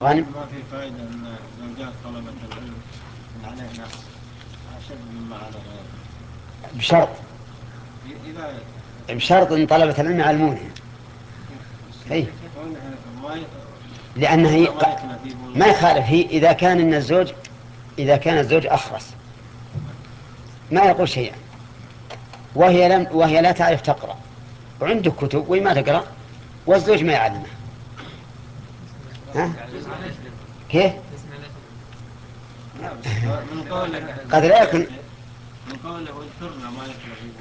غانم. ما في فائدة أن زوجات طلبة العلم علينا أشد مما على غيرها. بشرط إذا بشرط أن طلبة العلم يعلمونه. أي. لأنه ما يخالف هي إذا كان إن الزوج كان الزوج أخرس ما يقول شيئا، وهي لا تعرف تقرأ وعنده كتب وما تقرأ والزوج ما يعلمه. ها؟ كيف؟ قد لا يكون من قوله اذكرنا ما يكره